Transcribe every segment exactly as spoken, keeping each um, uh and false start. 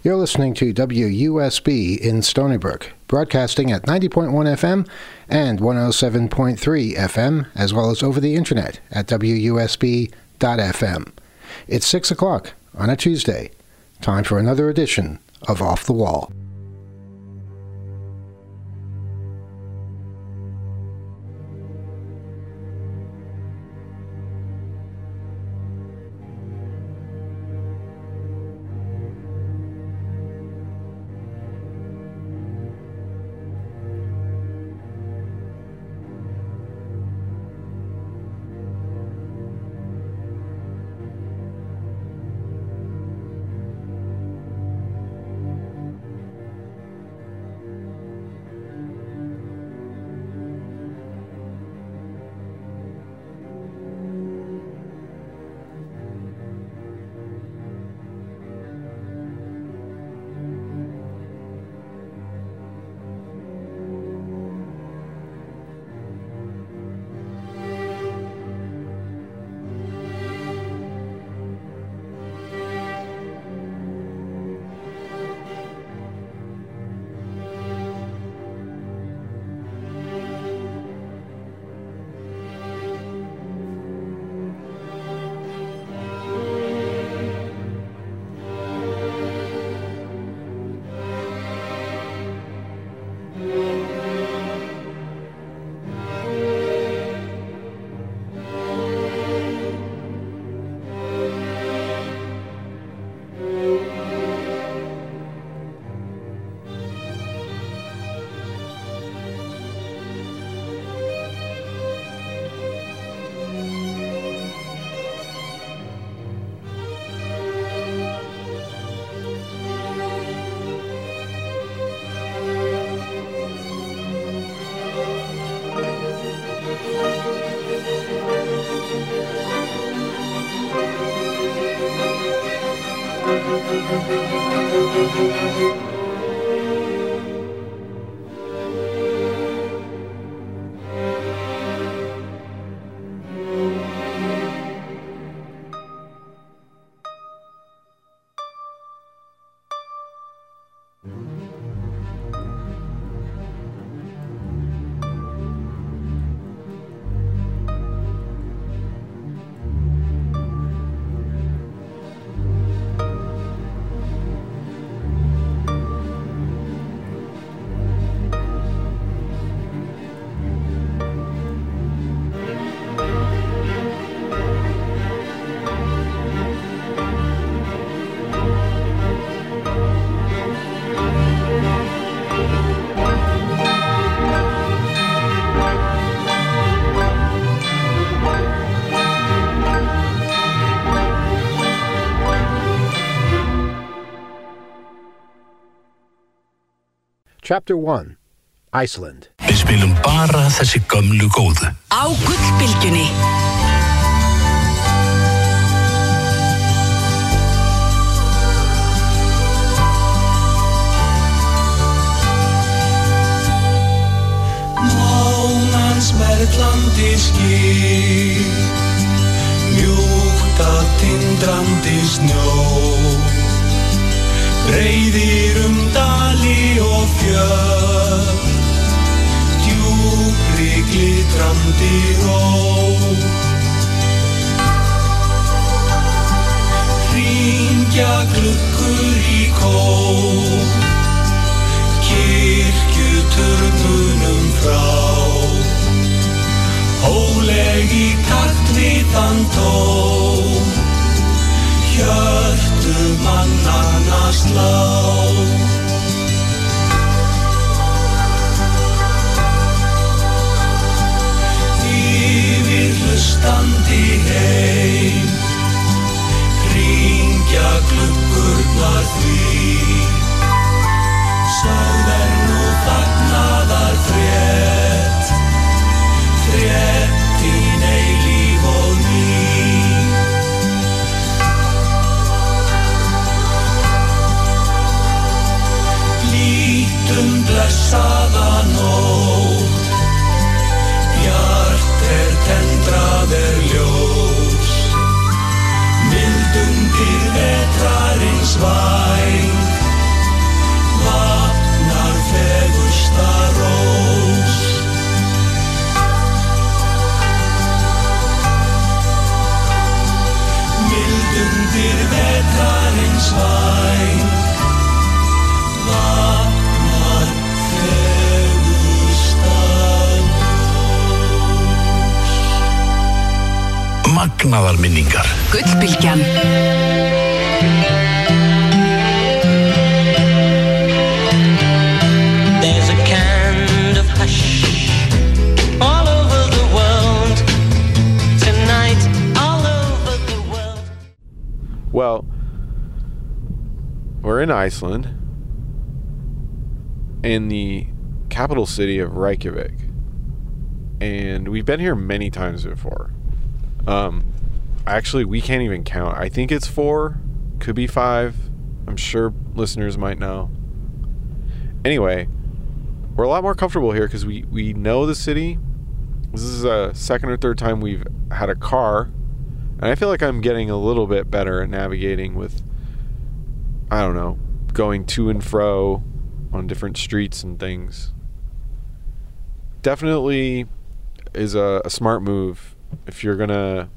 You're listening to W U S B in Stony Brook, broadcasting at ninety point one F M and one oh seven point three F M, as well as over the internet at W U S B dot F M. It's six o'clock on a Tuesday. Time for another edition of Off the Wall. Chapter one. Iceland. Við spilum bara þessi gömlu góðu. Á gullbylgjunni. Mánans merlandi ský, mjúkt að tindrandi snjó. Breiðir dali og fjöll, djúpri glitrandi ró. Hringja gluggur í kór, kirkjuturnunum frá. Hóleg í takt við þann tón, hjörtu mannanna slá. Yfir hlustandi heim, hringja gluggurnar því. Magnaðar minningar. Gullbylgjan. There's a kind of hush all over the world tonight, all over the world. Well, we're in Iceland, in the capital city of Reykjavik, and we've been here many times before. Um, actually, we can't even count. I think it's four, could be five. I'm sure listeners might know. Anyway, we're a lot more comfortable here because we, we know the city. This is a second or third time we've had a car, and I feel like I'm getting a little bit better at navigating with, I don't know, going to and fro on different streets and things. Definitely is a, a smart move if you're gonna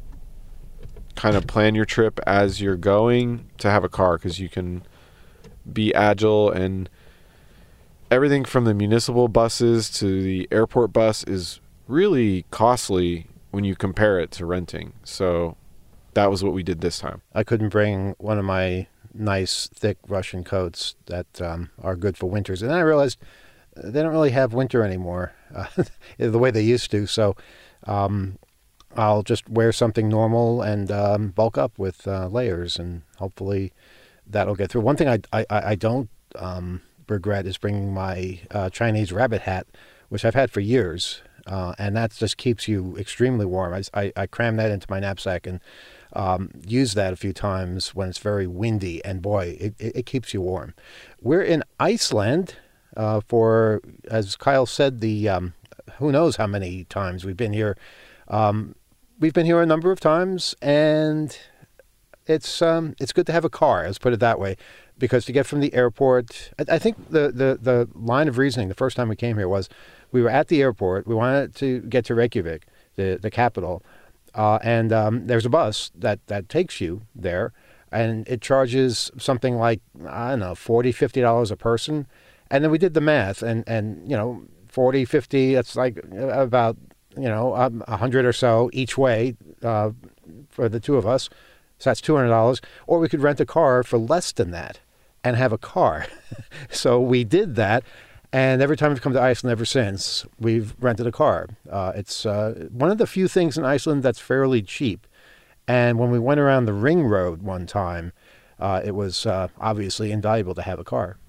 kind of plan your trip as you're going to have a car, because you can be agile, and everything from the municipal buses to the airport bus is really costly when you compare it to renting. So that was what we did this time. I couldn't bring one of my nice, thick Russian coats that um, are good for winters. And then I realized they don't really have winter anymore uh, the way they used to. So um, I'll just wear something normal and um, bulk up with uh, layers, and hopefully that'll get through. One thing I, I, I don't um, regret is bringing my uh, Chinese rabbit hat, which I've had for years. Uh, and that just keeps you extremely warm. I, I, I cram that into my knapsack and um, use that a few times when it's very windy. And boy, it, it, it keeps you warm. We're in Iceland uh, for, as Kyle said, the um, who knows how many times we've been here. Um, we've been here a number of times, and it's um, it's good to have a car. Let's put it that way, because to get from the airport, I, I think the, the the line of reasoning the first time we came here was, we were at the airport. We wanted to get to Reykjavik, the the capital, uh, and um, there's a bus that, that takes you there, and it charges something like, I don't know, forty dollars, fifty dollars a person. And then we did the math, and, and you know, forty, fifty, that's like about, you know, um, one hundred or so each way uh, for the two of us. So that's two hundred dollars. Or we could rent a car for less than that and have a car. So we did that. And every time we've come to Iceland ever since, we've rented a car. Uh, it's uh, one of the few things in Iceland that's fairly cheap. And when we went around the ring road one time, uh, it was uh, obviously invaluable to have a car.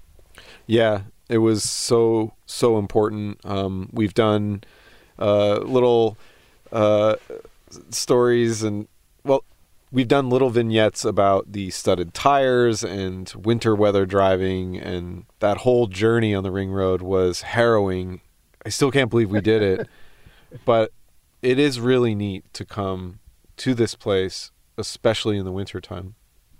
Yeah, it was so, so important. Um, we've done uh, little uh, stories and, well, we've done little vignettes about the studded tires and winter weather driving, and that whole journey on the ring road was harrowing. I still can't believe we did it, but it is really neat to come to this place, especially in the winter time.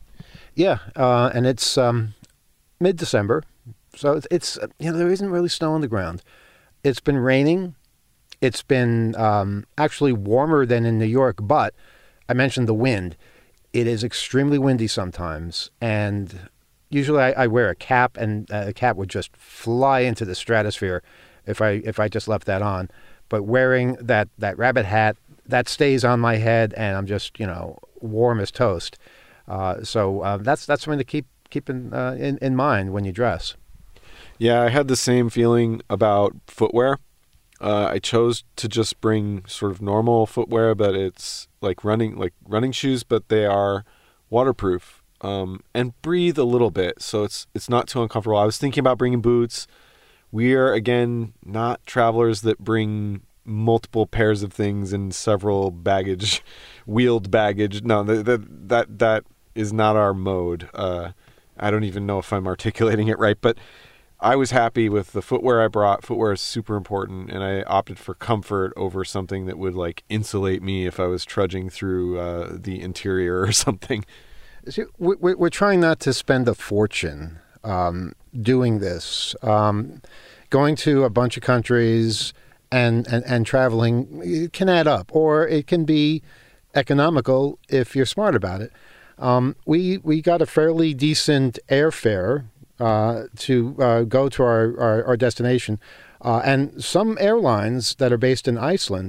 Yeah, uh, and it's um, mid-December, so it's, it's, you know, there isn't really snow on the ground. It's been raining. It's been um, actually warmer than in New York, but I mentioned the wind. It is extremely windy sometimes, and usually I, I wear a cap, and uh, the cap would just fly into the stratosphere if I if I just left that on. But wearing that, that rabbit hat, that stays on my head, and I'm just, you know, warm as toast. Uh, so uh, that's that's something to keep keep in, uh, in in mind when you dress. Yeah, I had the same feeling about footwear. Uh, I chose to just bring sort of normal footwear, but it's like running like running shoes, but they are waterproof um, and breathe a little bit, so it's it's not too uncomfortable. I was thinking about bringing boots. We are, again, not travelers that bring multiple pairs of things and several baggage, wheeled baggage. No, that that that is not our mode. Uh, I don't even know if I'm articulating it right, but I was happy with the footwear I brought. Footwear is super important, and I opted for comfort over something that would like insulate me if I was trudging through uh, the interior or something. See, we're, we're trying not to spend a fortune um, doing this. Um, going to a bunch of countries and, and, and traveling, it can add up, or it can be economical if you're smart about it. Um, we we got a fairly decent airfare Uh, to uh, go to our, our, our destination. Uh, and some airlines that are based in Iceland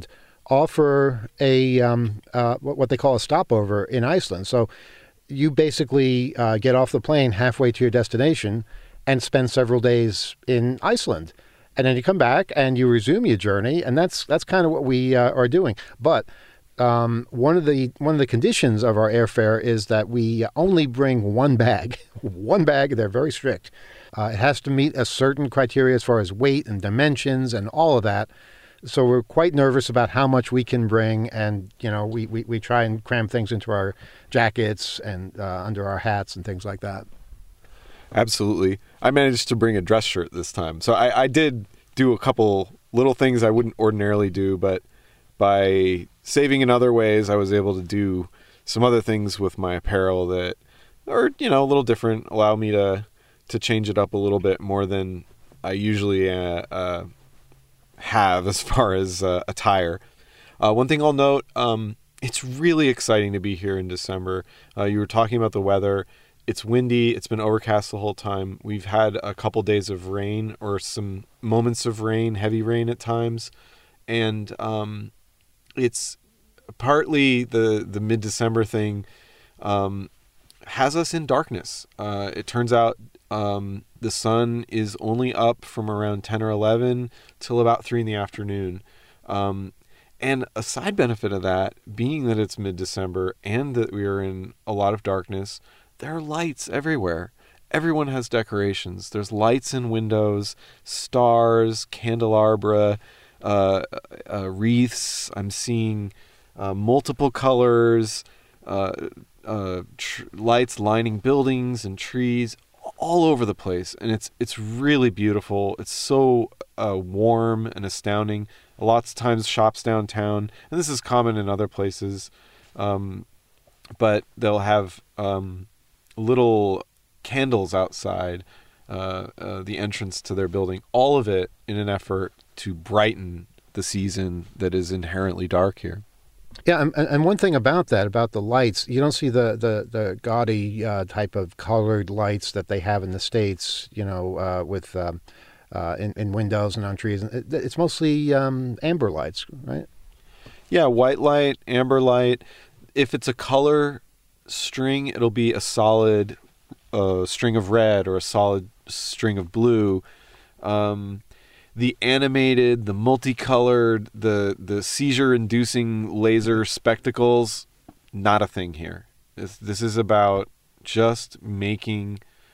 offer a um, uh, what what they call a stopover in Iceland. So you basically uh, get off the plane halfway to your destination and spend several days in Iceland. And then you come back and you resume your journey, and that's that's kind of what we uh, are doing. But um, one of the one of the conditions of our airfare is that we only bring one bag. One bag. They're very strict. Uh, it has to meet a certain criteria as far as weight and dimensions and all of that. So we're quite nervous about how much we can bring, and you know, we, we, we try and cram things into our jackets and uh, under our hats and things like that. Absolutely. I managed to bring a dress shirt this time. So I, I did do a couple little things I wouldn't ordinarily do, but by saving in other ways, I was able to do some other things with my apparel that are, you know, a little different, allow me to, to change it up a little bit more than I usually uh, uh, have as far as uh, attire. Uh, one thing I'll note, um, it's really exciting to be here in December. Uh, you were talking about the weather. It's windy. It's been overcast the whole time. We've had a couple days of rain, or some moments of rain, heavy rain at times. And um, it's partly the, the mid-December thing um, has us in darkness. Uh, it turns out um, the sun is only up from around ten or eleven till about three in the afternoon. Um, and a side benefit of that, being that it's mid-December and that we are in a lot of darkness, there are lights everywhere. Everyone has decorations. There's lights in windows, stars, candelabra, uh, uh, wreaths. I'm seeing uh, multiple colors, uh, uh, tr- lights lining buildings and trees all over the place. And it's it's really beautiful. It's so uh, warm and astounding. Lots of times shops downtown, and this is common in other places, um, but they'll have um, little candles outside uh, uh, the entrance to their building, all of it in an effort to brighten the season that is inherently dark here. Yeah, and, and one thing about that, about the lights, you don't see the, the, the gaudy uh, type of colored lights that they have in the States, you know, uh, with um, uh, in, in windows and on trees. It's mostly um, amber lights, right? Yeah, white light, amber light. If it's a color string, it'll be a solid uh, string of red or a solid string of blue. Um, the animated, the multicolored, the the seizure-inducing laser spectacles, not a thing here. This, this is about just making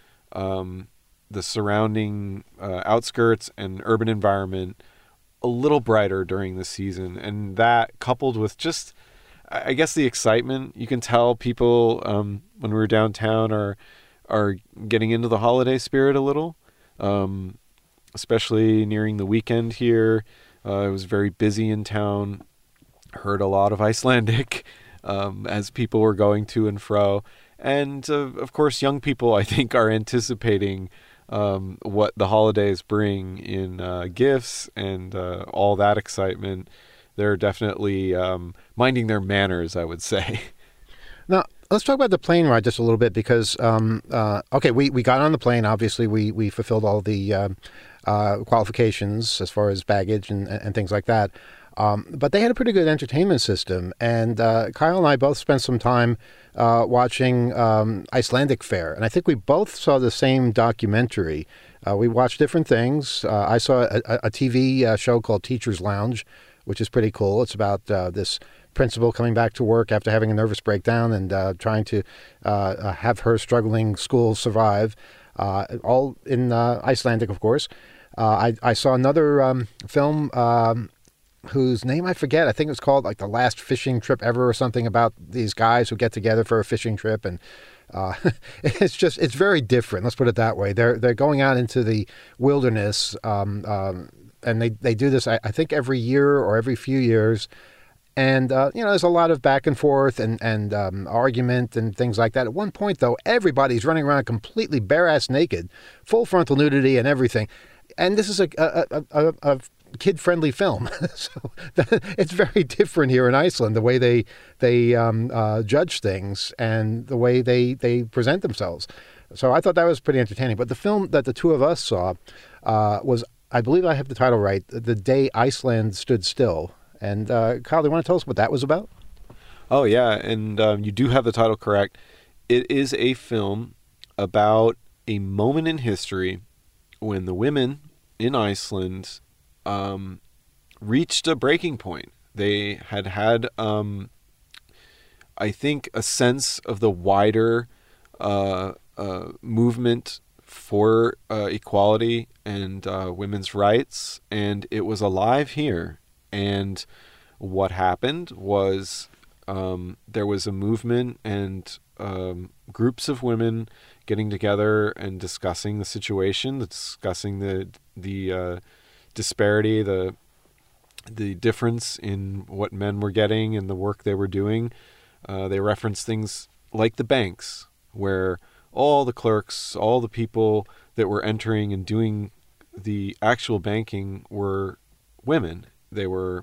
um, the surrounding uh, outskirts and urban environment a little brighter during the season. And that, coupled with just, I guess, the excitement, you can tell people um, when we were downtown are are getting into the holiday spirit a little, um, especially nearing the weekend here. Uh, it was very busy in town. Heard a lot of Icelandic um, as people were going to and fro. And, uh, of course, young people, I think, are anticipating um, what the holidays bring in uh, gifts and uh, all that excitement. They're definitely um, minding their manners, I would say. Now, let's talk about the plane ride just a little bit because, um, uh, okay, we, we got on the plane. Obviously, we, we fulfilled all the uh, uh, qualifications as far as baggage and, and things like that. Um, but they had a pretty good entertainment system. And uh, Kyle and I both spent some time uh, watching um, Icelandic Fare. And I think we both saw the same documentary. Uh, we watched different things. Uh, I saw a, a T V uh, show called Teacher's Lounge, which is pretty cool. It's about uh, this principal coming back to work after having a nervous breakdown and uh, trying to uh, have her struggling school survive, uh, all in uh, Icelandic, of course. Uh, I, I saw another um, film um, whose name I forget. I think it was called like The Last Fishing Trip Ever or something, about these guys who get together for a fishing trip. And uh, it's just, it's very different. Let's put it that way. They're, they're going out into the wilderness um, um, and they, they do this, I, I think, every year or every few years. And, uh, you know, there's a lot of back and forth and, and um, argument and things like that. At one point, though, everybody's running around completely bare-ass naked, full frontal nudity and everything. And this is a, a, a, a kid-friendly film. So that, it's very different here in Iceland, the way they they um, uh, judge things and the way they, they present themselves. So I thought that was pretty entertaining. But the film that the two of us saw uh, was, I believe I have the title right, The Day Iceland Stood Still. And uh, Kyle, do you want to tell us what that was about? Oh, yeah, and um, you do have the title correct. It is a film about a moment in history when the women in Iceland um, reached a breaking point. They had had, um, I think, a sense of the wider uh, uh, movement for uh, equality and uh, women's rights, and it was alive here. And what happened was um, there was a movement and um, groups of women getting together and discussing the situation, discussing the the uh, disparity, the the difference in what men were getting and the work they were doing. Uh, they referenced things like the banks, where all the clerks, all the people that were entering and doing the actual banking were women. They were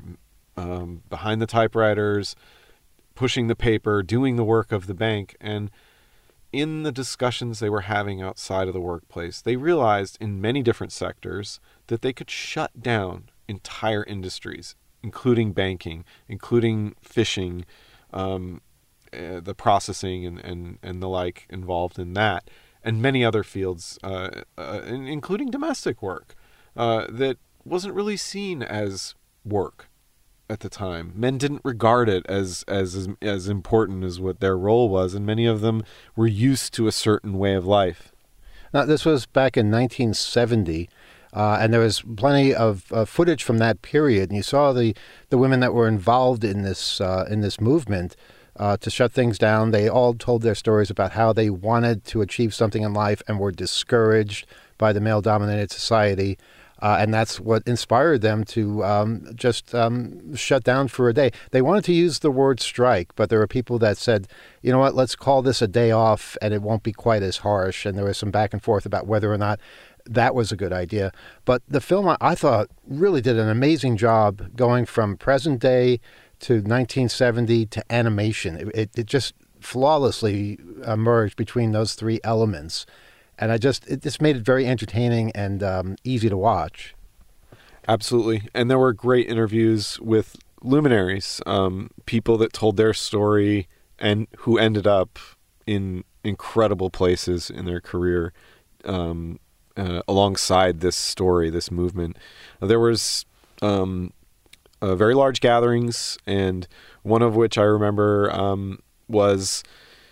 um, behind the typewriters, pushing the paper, doing the work of the bank. And in the discussions they were having outside of the workplace, they realized in many different sectors that they could shut down entire industries, including banking, including fishing, um, uh, the processing and, and, and the like involved in that, and many other fields, uh, uh, including domestic work, uh, that wasn't really seen as work at the time. Men didn't regard it as, as as important as what their role was, and many of them were used to a certain way of life. Now, this was back in nineteen seventy. Uh, and there was plenty of uh, footage from that period, and you saw the, the women that were involved in this uh, in this movement uh, to shut things down. They all told their stories about how they wanted to achieve something in life and were discouraged by the male-dominated society, uh, and that's what inspired them to um, just um, shut down for a day. They wanted to use the word strike, but there were people that said, you know what, let's call this a day off, and it won't be quite as harsh. And there was some back and forth about whether or not that was a good idea. But the film, I, I thought, really did an amazing job going from present day to nineteen seventy to animation. It, it, it just flawlessly merged between those three elements. And I just, it just made it very entertaining and um, easy to watch. Absolutely. And there were great interviews with luminaries, um, people that told their story and who ended up in incredible places in their career. Um, Uh, alongside this story, this movement. There was um, uh, very large gatherings, and one of which I remember um, was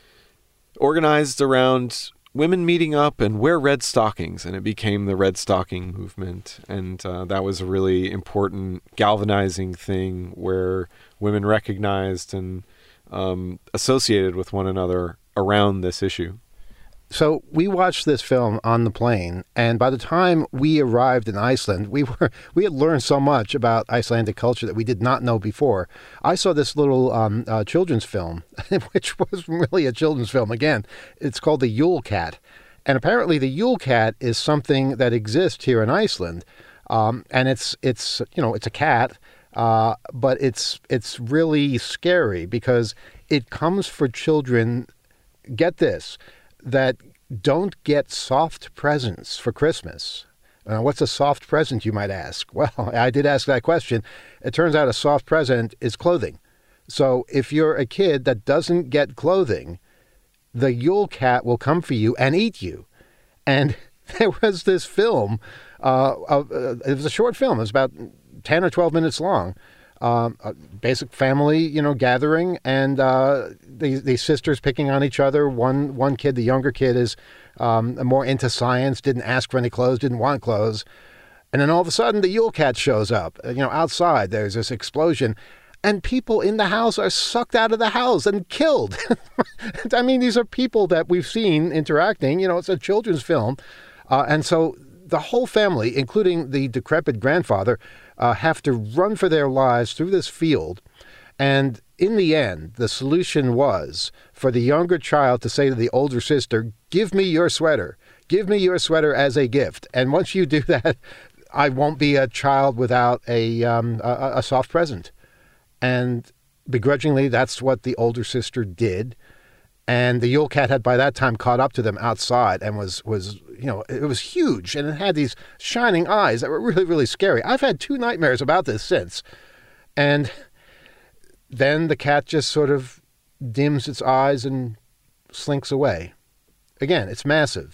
organized around women meeting up and wear red stockings, and it became the Red Stocking movement. And uh, that was a really important galvanizing thing where women recognized and um, associated with one another around this issue. So we watched this film on the plane, and by the time we arrived in Iceland, we were we had learned so much about Icelandic culture that we did not know before. I saw this little um, uh, children's film, which was really a children's film. Again, it's called The Yule Cat, and apparently the Yule Cat is something that exists here in Iceland, um, and it's it's you know it's a cat, uh, but it's it's really scary because it comes for children. Get this. That don't get soft presents for Christmas. Uh, what's a soft present, you might ask? Well, I did ask that question. It turns out a soft present is clothing. So if you're a kid that doesn't get clothing, the Yule Cat will come for you and eat you. And there was this film, uh, uh, it was a short film, it was about ten or twelve minutes long. Um, a basic family, you know, gathering, and uh, these, these sisters picking on each other. One one kid, the younger kid, is um, more into science, didn't ask for any clothes, didn't want clothes. And then all of a sudden, the Yule Cat shows up. You know, outside, there's this explosion, and people in the house are sucked out of the house and killed. I mean, these are people that we've seen interacting. You know, it's a children's film. Uh, and so the whole family, including the decrepit grandfather, Uh, have to run for their lives through this field. And in the end, the solution was for the younger child to say to the older sister, give me your sweater. Give me your sweater as a gift. And once you do that, I won't be a child without a, um, a, a soft present. And begrudgingly, that's what the older sister did. And the Yule Cat had by that time caught up to them outside and was, was, you know, it was huge. And it had these shining eyes that were really, really scary. I've had two nightmares about this since. And then the cat just sort of dims its eyes and slinks away. Again, it's massive.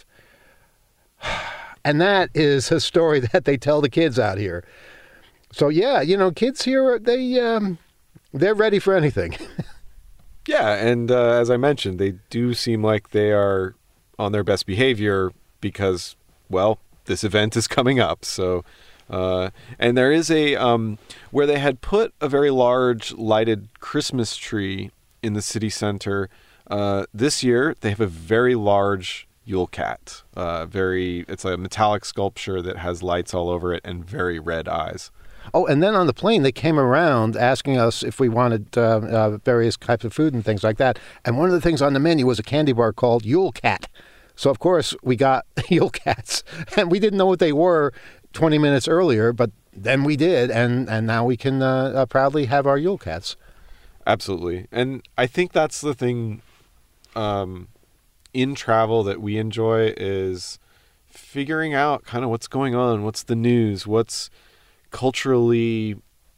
And that is a story that they tell the kids out here. So yeah, you know, kids here, they, um, they're ready for anything. Yeah, and uh, as I mentioned, they do seem like they are on their best behavior because, well, this event is coming up. So, uh, and there is a, um, where they had put a very large lighted Christmas tree in the city center. Uh, this year, they have a very large Yule Cat. Uh, very, it's a metallic sculpture that has lights all over it and very red eyes. Oh, and then on the plane, they came around asking us if we wanted uh, uh, various types of food and things like that. And one of the things on the menu was a candy bar called Yule Cat. So, of course, we got Yule Cats. And we didn't know what they were twenty minutes earlier, but then we did. And, and now we can uh, uh, proudly have our Yule Cats. Absolutely. And I think that's the thing um, in travel that we enjoy is figuring out kind of what's going on, what's the news, what's culturally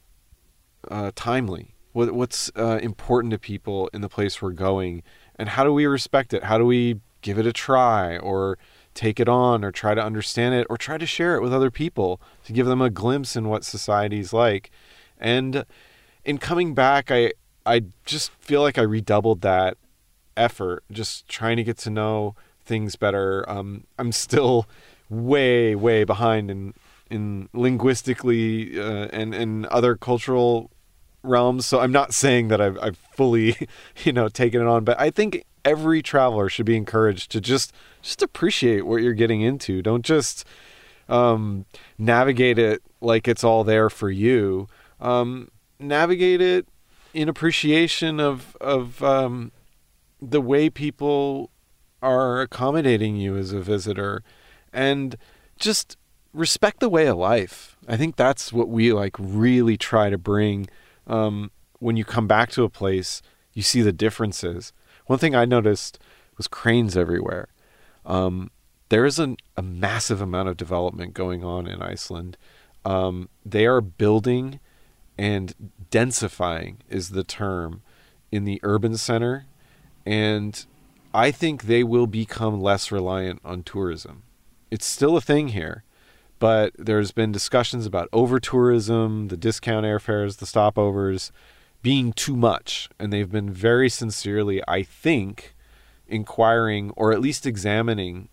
uh, timely, what, what's uh, important to people in the place we're going, and how do we respect it? How do we give it a try or take it on or try to understand it or try to share it with other people to give them a glimpse in what society's like? And in coming back, I I just feel like I redoubled that effort, just trying to get to know things better. Um, I'm still way, way behind in in linguistically uh, and, and other cultural realms. So I'm not saying that I've, I've fully, you know, taken it on, but I think every traveler should be encouraged to just, just appreciate what you're getting into. Don't just um, navigate it like it's all there for you. Um, navigate it in appreciation of, of um, the way people are accommodating you as a visitor, and just respect the way of life. I think that's what we like really try to bring. Um, when you come back to a place, you see the differences. One thing I noticed was cranes everywhere. Um, there is a, a massive amount of development going on in Iceland. Um, they are building and densifying is the term in the urban center. And I think they will become less reliant on tourism. It's still a thing here. But there's been discussions about over-tourism, the discount airfares, the stopovers being too much. And they've been very sincerely, I think, inquiring or at least examining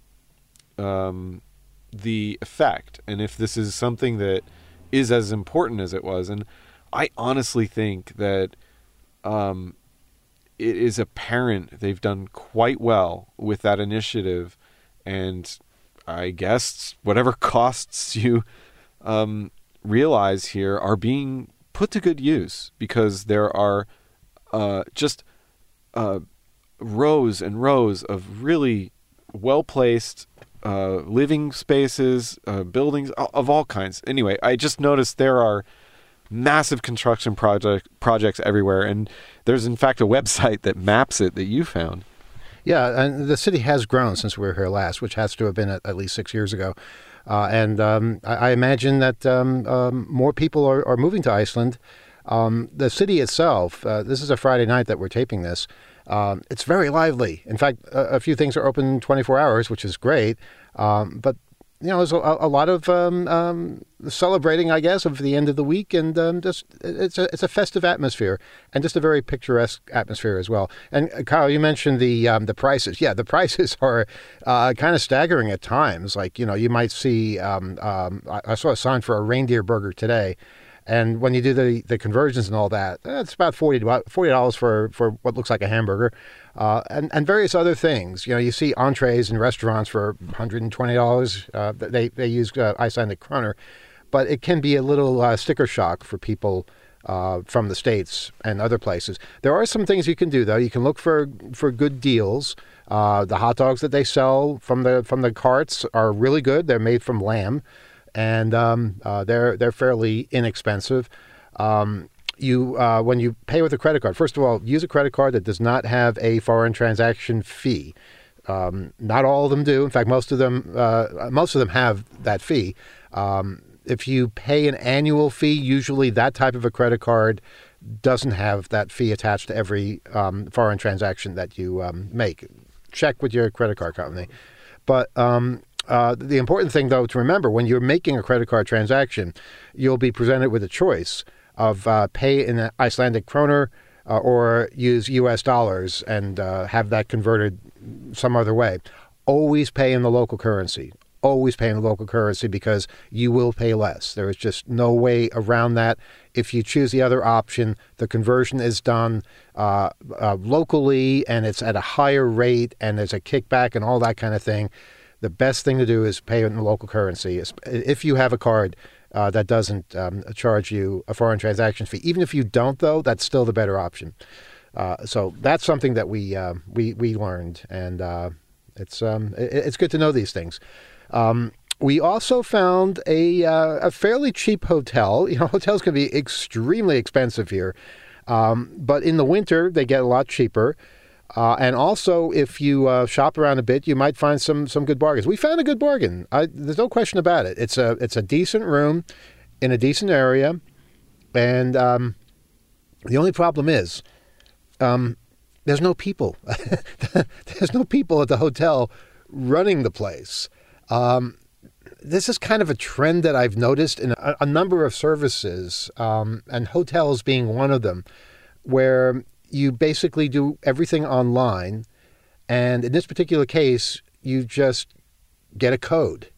um, the effect. And if this is something that is as important as it was. And I honestly think that um, it is apparent they've done quite well with that initiative. And I guess whatever costs you um, realize here are being put to good use, because there are uh, just uh, rows and rows of really well-placed uh, living spaces, uh, buildings of all kinds. Anyway, I just noticed there are massive construction project projects everywhere, and there's in fact a website that maps it that you found. Yeah, and the city has grown since we were here last, which has to have been at, at least six years ago. Uh, and um, I, I imagine that um, um, more people are, are moving to Iceland. Um, the city itself, uh, this is a Friday night that we're taping this, um, it's very lively. In fact, a, a few things are open twenty-four hours, which is great. Um, but you know, there's a, a lot of um, um, celebrating, I guess, of the end of the week, and um, just it's a it's a festive atmosphere, and just a very picturesque atmosphere as well. And uh, Kyle, you mentioned the um, the prices. Yeah, the prices are uh, kind of staggering at times. Like, you know, you might see. Um, um, I, I saw a sign for a reindeer burger today. And when you do the, the conversions and all that, it's about forty dollars for, for what looks like a hamburger, uh, and, and various other things. You know, you see entrees in restaurants for one hundred twenty dollars. Uh, they, they use uh, Icelandic kroner. But it can be a little uh, sticker shock for people uh, from the States and other places. There are some things you can do, though. You can look for, for good deals. Uh, the hot dogs that they sell from the from the carts are really good. They're made from lamb. And um, uh, they're they're fairly inexpensive. Um, you uh, when you pay with a credit card, first of all, use a credit card that does not have a foreign transaction fee. Um, not all of them do. In fact, most of them uh, most of them have that fee. Um, if you pay an annual fee, usually that type of a credit card doesn't have that fee attached to every um, foreign transaction that you um, make. Check with your credit card company. But um, uh, the important thing, though, to remember, when you're making a credit card transaction, you'll be presented with a choice of uh, pay in Icelandic kroner uh, or use U S dollars and uh, have that converted some other way. Always pay in the local currency. Always pay in the local currency because you will pay less. There is just no way around that. If you choose the other option, the conversion is done uh, uh, locally and it's at a higher rate and there's a kickback and all that kind of thing. The best thing to do is pay in the local currency. If you have a card uh, that doesn't um, charge you a foreign transaction fee. Even if you don't, though, that's still the better option. Uh, so that's something that we uh, we we learned, and uh, it's um, it, it's good to know these things. Um, we also found a uh, a fairly cheap hotel. You know, hotels can be extremely expensive here, um, but in the winter they get a lot cheaper. Uh, and also, if you uh, shop around a bit, you might find some some good bargains. We found a good bargain. I, there's no question about it. It's a it's a decent room in a decent area, and um, the only problem is um, there's no people. There's no people at the hotel running the place. Um, this is kind of a trend that I've noticed in a, a number of services, um, and hotels being one of them, where you basically do everything online, and in this particular case, you just get a code,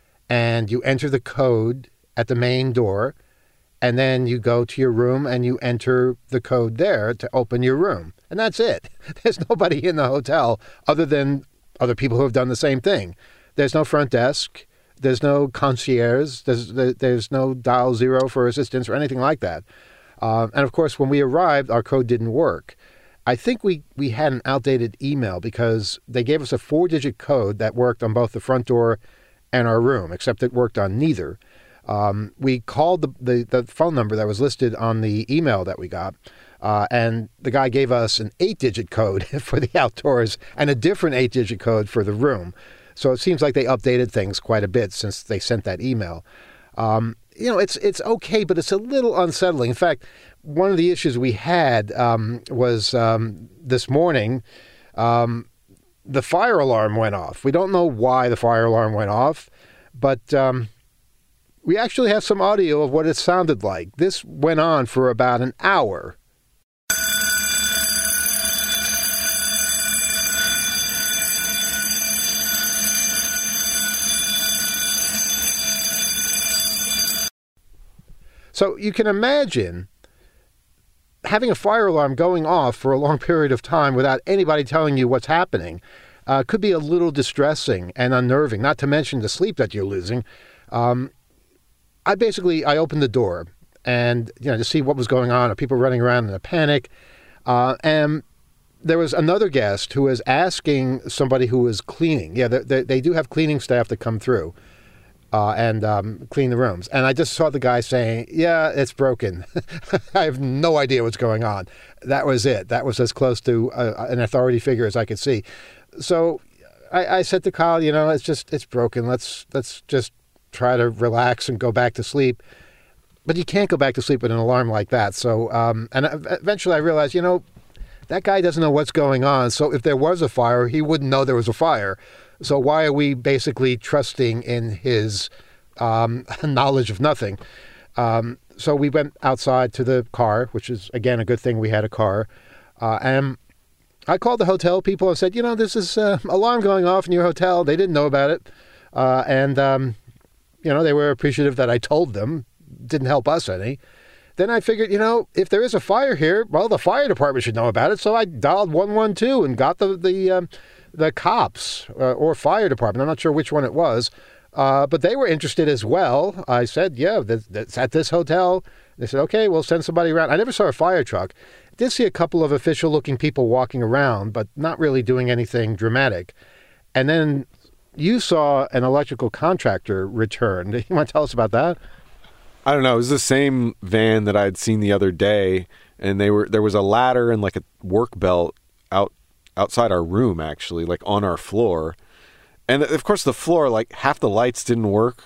and you enter the code at the main door, and then you go to your room and you enter the code there to open your room, and that's it. There's nobody in the hotel other than other people who have done the same thing. There's no front desk, there's no concierge, there's there's no dial zero for assistance or anything like that. Uh, and of course, when we arrived, our code didn't work. I think we, we had an outdated email because they gave us a four-digit code that worked on both the front door and our room, except it worked on neither. Um, we called the, the, the phone number that was listed on the email that we got, uh, and the guy gave us an eight-digit code for the outdoors and a different eight-digit code for the room. So it seems like they updated things quite a bit since they sent that email. Um, You know, it's it's okay, but it's a little unsettling. In fact, one of the issues we had um, was um, this morning, um, the fire alarm went off. We don't know why the fire alarm went off, but um, we actually have some audio of what it sounded like. This went on for about an hour. So you can imagine having a fire alarm going off for a long period of time without anybody telling you what's happening uh, could be a little distressing and unnerving, not to mention the sleep that you're losing. Um, I basically, I opened the door and, you know, to see what was going on, are people running around in a panic. Uh, and there was another guest who was asking somebody who was cleaning. Yeah, they, they, they do have cleaning staff that come through. Uh, and um, clean the rooms. And I just saw the guy saying, yeah, it's broken. I have no idea what's going on. That was it. That was as close to uh, an authority figure as I could see. So I, I said to Kyle, you know, it's just, it's broken. Let's, let's just try to relax and go back to sleep. But you can't go back to sleep with an alarm like that. So, um, and eventually I realized, you know, that guy doesn't know what's going on. So if there was a fire, he wouldn't know there was a fire. So why are we basically trusting in his um, knowledge of nothing? Um, so we went outside to the car, which is, again, a good thing we had a car. Uh, and I called the hotel people and said, you know, this is an alarm going off in your hotel. They didn't know about it. Uh, and, um, you know, they were appreciative that I told them. Didn't help us any. Then I figured, you know, if there is a fire here, well, the fire department should know about it. So I dialed one one two and got the... the um, the cops uh, or fire department. I'm not sure which one it was, uh, but they were interested as well. I said, yeah, that's, that's at this hotel. They said, okay, we'll send somebody around. I never saw a fire truck. I did see a couple of official looking people walking around, but not really doing anything dramatic. And then you saw an electrical contractor return. You want to tell us about that? I don't know. It was the same van that I'd seen the other day, and they were there was a ladder and like a work belt out outside our room, actually, like on our floor. And of course the floor, like half the lights didn't work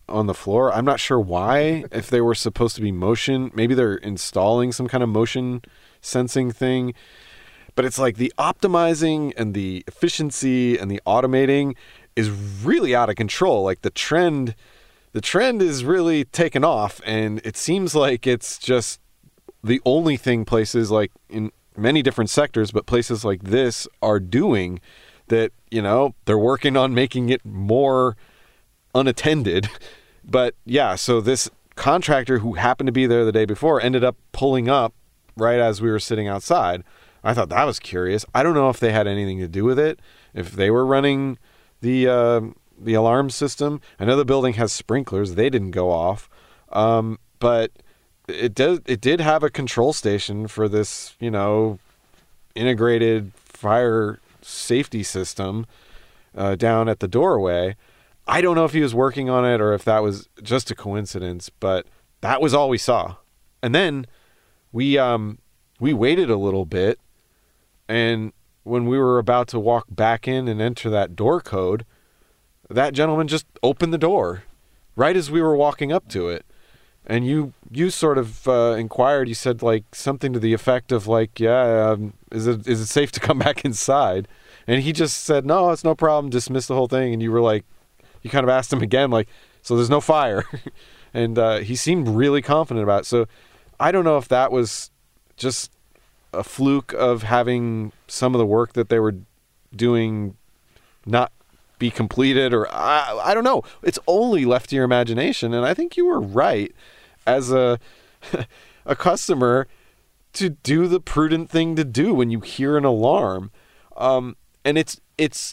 on the floor. I'm not sure why, if they were supposed to be motion. Maybe they're installing some kind of motion sensing thing. But it's like the optimizing and the efficiency and the automating is really out of control. Like the trend, the trend is really taken off, and it seems like it's just the only thing places like in many different sectors, but places like this are doing that, you know, they're working on making it more unattended. But yeah, so this contractor who happened to be there the day before ended up pulling up right as we were sitting outside. I thought that was curious. I don't know if they had anything to do with it, if they were running the uh, the alarm system. I know the building has sprinklers; they didn't go off, um, but it does. It did have a control station for this, you know, integrated fire safety system uh, down at the doorway. I don't know if he was working on it or if that was just a coincidence, but that was all we saw. And then we um, we waited a little bit. And when we were about to walk back in and enter that door code, that gentleman just opened the door right as we were walking up to it. And you you sort of uh, inquired, you said like something to the effect of like, yeah, um, is it is it safe to come back inside? And he just said, no, it's no problem, dismissed the whole thing. And you were like, you kind of asked him again, like, so there's no fire. and uh, he seemed really confident about it. So I don't know if that was just a fluke of having some of the work that they were doing not be completed, or I, I don't know. It's only left to your imagination. And I think you were right as a a customer to do the prudent thing to do when you hear an alarm. Um, and it's it's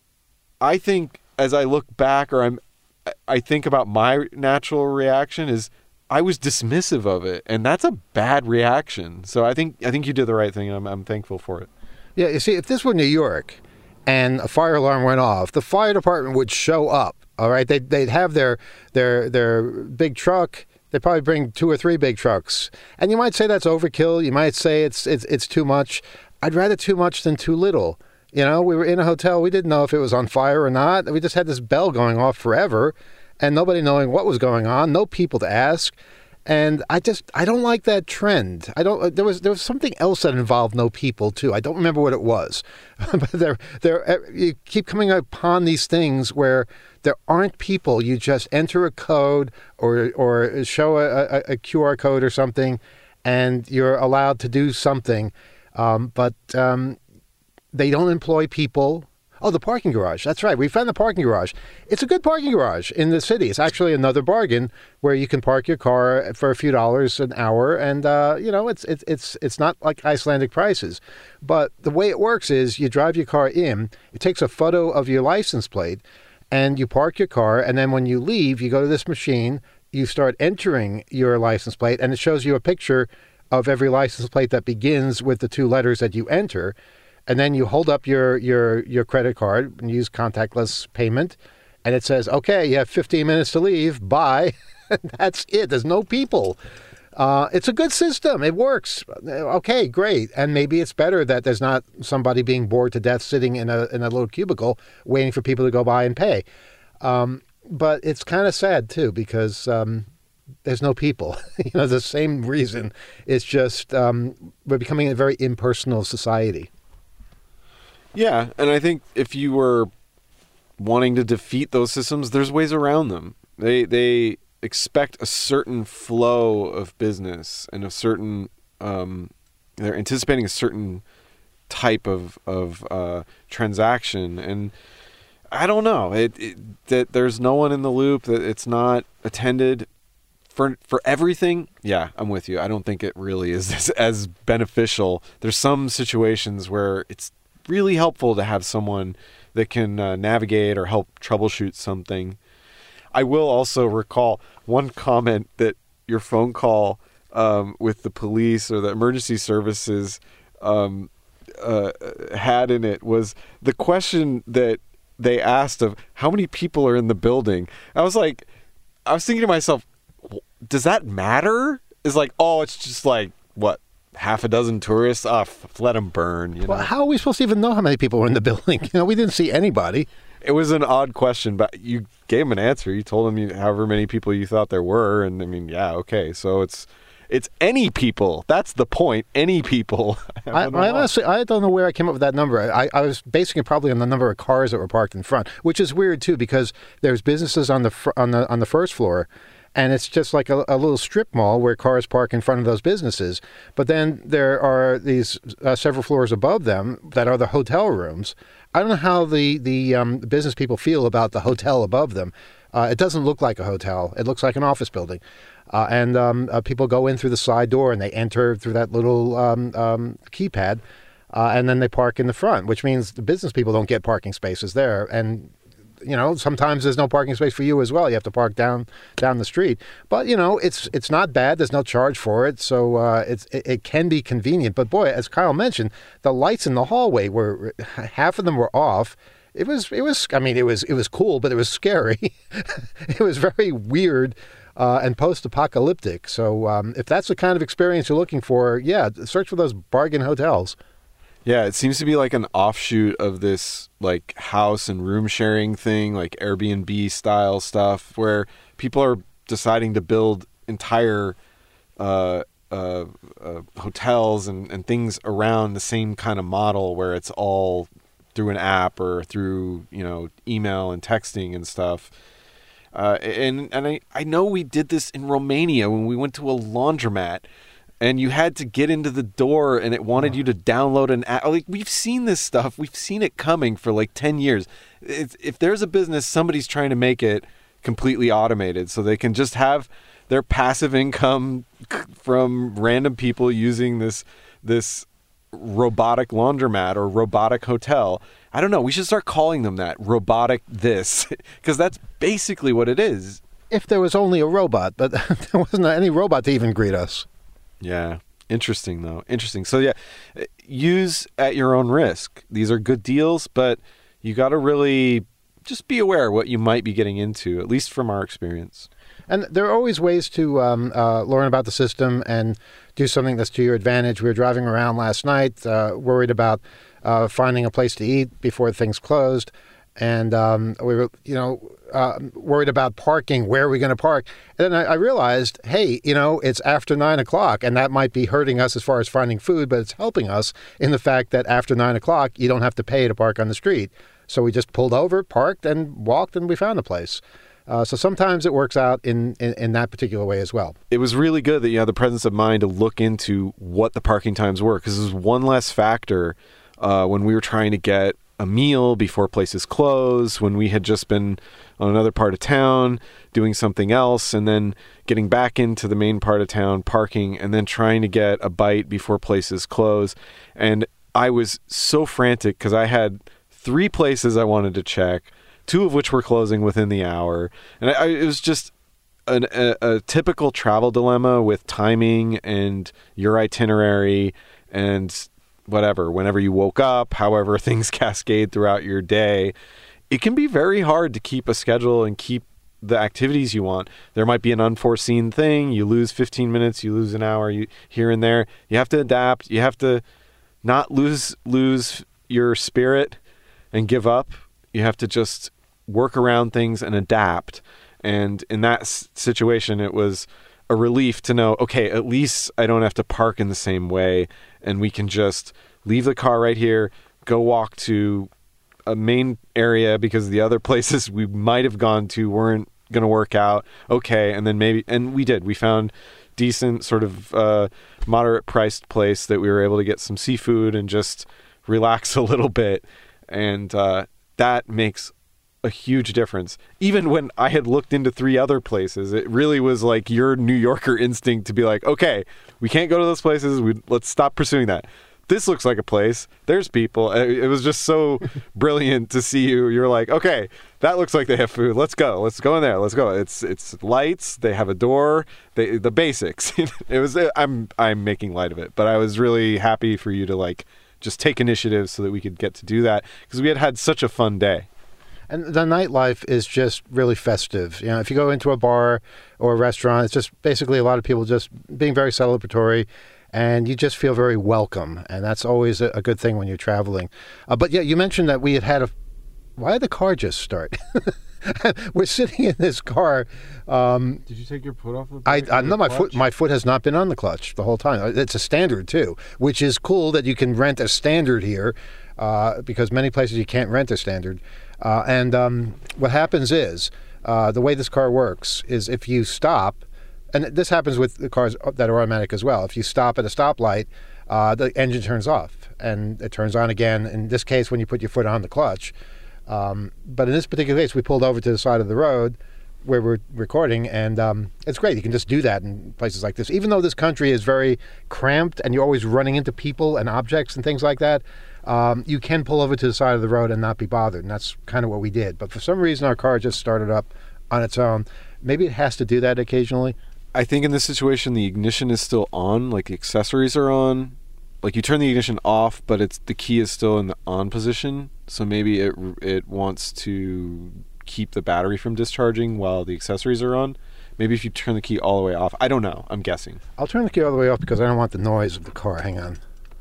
I think as I look back, or I'm I think about my natural reaction is I was dismissive of it, and that's a bad reaction. So I think I think you did the right thing, and I'm, I'm thankful for it. Yeah, you see, if this were New York and a fire alarm went off, the fire department would show up. All right, they'd they'd have their their their big truck. They'd probably bring two or three big trucks, and you might say that's overkill. You might say it's it's it's too much. I'd rather too much than too little. You know, we were in a hotel. We didn't know if it was on fire or not. We just had this bell going off forever, and nobody knowing what was going on. No people to ask. And I just, I don't like that trend. I don't, there was, there was something else that involved no people too. I don't remember what it was, but there, there, you keep coming upon these things where there aren't people. You just enter a code or, or show a, a, a Q R code or something, and you're allowed to do something. Um, but, um, they don't employ people. Oh, the parking garage. That's right. We found the parking garage. It's a good parking garage in the city. It's actually another bargain where you can park your car for a few dollars an hour, and uh, you know, it's it's it's it's not like Icelandic prices. But the way it works is you drive your car in. It takes a photo of your license plate, and you park your car. And then when you leave, you go to this machine. You start entering your license plate, and it shows you a picture of every license plate that begins with the two letters that you enter. And then you hold up your, your, your credit card and use contactless payment. And it says, okay, you have fifteen minutes to leave. Bye. That's it. There's no people. Uh, it's a good system. It works. Okay, great. And maybe it's better that there's not somebody being bored to death sitting in a in a little cubicle waiting for people to go by and pay. Um, but it's kind of sad, too, because um, there's no people. You know, the same reason. It's just um, we're becoming a very impersonal society. Yeah, and I think if you were wanting to defeat those systems, there's ways around them. They they expect a certain flow of business and a certain um, they're anticipating a certain type of of uh, transaction, and I don't know it, it that there's no one in the loop, that it's not attended for for everything. Yeah, I'm with you. I don't think it really is as, as beneficial. There's some situations where it's really helpful to have someone that can uh, navigate or help troubleshoot something. I will also recall one comment that your phone call um, with the police or the emergency services um, uh, had in it was the question that they asked of how many people are in the building. I was like, I was thinking to myself, does that matter? It's like, oh, it's just like, what? Half a dozen tourists, oh, f- let them burn. You know? Well, how are we supposed to even know how many people were in the building? You know, we didn't see anybody. it was an odd question, but you gave him an answer. You told him you, however many people you thought there were, and I mean, yeah, okay. So it's it's any people. That's the point. Any people. I, I honestly, I don't know where I came up with that number. I, I was basing it probably on the number of cars that were parked in front, which is weird too, because there's businesses on the fr- on the on the first floor. And it's just like a, a little strip mall where cars park in front of those businesses. But then there are these uh, several floors above them that are the hotel rooms. I don't know how the, the um, business people feel about the hotel above them. Uh, it doesn't look like a hotel. It looks like an office building. Uh, and um, uh, people go in through the side door and they enter through that little um, um, keypad. Uh, and then they park in the front, which means the business people don't get parking spaces there. And you know, sometimes there's no parking space for you as well. You have to park down down the street. But, you know, it's it's not bad. There's no charge for it. So uh, it's it, it can be convenient. But, boy, as Kyle mentioned, the lights in the hallway were, half of them were off. It was, it was, I mean, it was, it was cool, but it was scary. It was very weird uh, and post-apocalyptic. So um, if that's the kind of experience you're looking for, yeah, search for those bargain hotels. Yeah, it seems to be like an offshoot of this like house and room sharing thing, like Airbnb style stuff, where people are deciding to build entire uh, uh, uh, hotels and, and things around the same kind of model, where it's all through an app or through, you know, email and texting and stuff. Uh, and and I, I know we did this in Romania when we went to a laundromat. And you had to get into the door, and it wanted you to download an app. Like, we've seen this stuff. We've seen it coming for like ten years. It's, if there's a business, somebody's trying to make it completely automated so they can just have their passive income from random people using this this robotic laundromat or robotic hotel. I don't know. We should start calling them that. Robotic this. Because that's basically what it is. If there was only a robot, but there wasn't any robot to even greet us. Yeah. Interesting, though. Interesting. So, yeah, use at your own risk. These are good deals, but you got to really just be aware of what you might be getting into, at least from our experience. And there are always ways to um, uh, learn about the system and do something that's to your advantage. We were driving around last night, uh, worried about uh, finding a place to eat before things closed. And um, we were, you know, uh, worried about parking. Where are we going to park? And then I, I realized, hey, you know, it's after nine o'clock, and that might be hurting us as far as finding food, but it's helping us in the fact that after nine o'clock, you don't have to pay to park on the street. So we just pulled over, parked, and walked, and we found a place. Uh, so sometimes it works out in, in, in that particular way as well. It was really good that you had the presence of mind to look into what the parking times were, because this was one less factor uh, when we were trying to get a meal before places close, when we had just been on another part of town doing something else, and then getting back into the main part of town, parking, and then trying to get a bite before places close. And I was so frantic because I had three places I wanted to check, two of which were closing within the hour. And I, it was just an, a, a typical travel dilemma with timing and your itinerary and whatever, whenever you woke up, however things cascade throughout your day. It can be very hard to keep a schedule and keep the activities you want. There might be an unforeseen thing. You lose fifteen minutes, you lose an hour you, here and there. You have to adapt. You have to not lose lose your spirit and give up. You have to just work around things and adapt. And in that s- situation, it was a relief to know, okay, at least I don't have to park in the same way, and we can just leave the car right here, go walk to a main area because the other places we might have gone to weren't going to work out. Okay, and then maybe, and we did. We found decent sort of uh, moderate priced place that we were able to get some seafood and just relax a little bit. And uh, that makes a huge difference. Even when I had looked into three other places, it really was like your New Yorker instinct to be like, okay, we can't go to those places. We, let's stop pursuing that. This looks like a place. There's people. It was just so brilliant to see you. You're like, okay, that looks like they have food. Let's go. Let's go in there. Let's go. It's it's lights. They have a door. They, the basics. It was. I'm I'm making light of it, but I was really happy for you to like just take initiative so that we could get to do that because we had had such a fun day. And the nightlife is just really festive. You know, if you go into a bar or a restaurant, it's just basically a lot of people just being very celebratory, and you just feel very welcome. And that's always a, a good thing when you're traveling. Uh, but yeah, you mentioned that we had had a why did the car just start? We're sitting in this car. Um, Did you take your foot off the I, brake I or the no, my clutch? foot my foot has not been on the clutch the whole time. It's a standard too, which is cool that you can rent a standard here, uh, because many places you can't rent a standard. Uh, and um, what happens is uh, the way this car works is if you stop, and this happens with the cars that are automatic as well. If you stop at a stoplight, uh, the engine turns off and it turns on again. In this case, when you put your foot on the clutch. Um, but in this particular case, we pulled over to the side of the road where we're recording, and um, it's great. You can just do that in places like this. Even though this country is very cramped and you're always running into people and objects and things like that, um, you can pull over to the side of the road and not be bothered, and that's kind of what we did. But for some reason, our car just started up on its own. Maybe it has to do that occasionally. I think in this situation, the ignition is still on, like the accessories are on. Like you turn the ignition off, but it's the key is still in the on position. So maybe it it wants to keep the battery from discharging while the accessories are on. Maybe if you turn the key all the way off. I don't know. I'm guessing. I'll turn the key all the way off because I don't want the noise of the car. Hang on.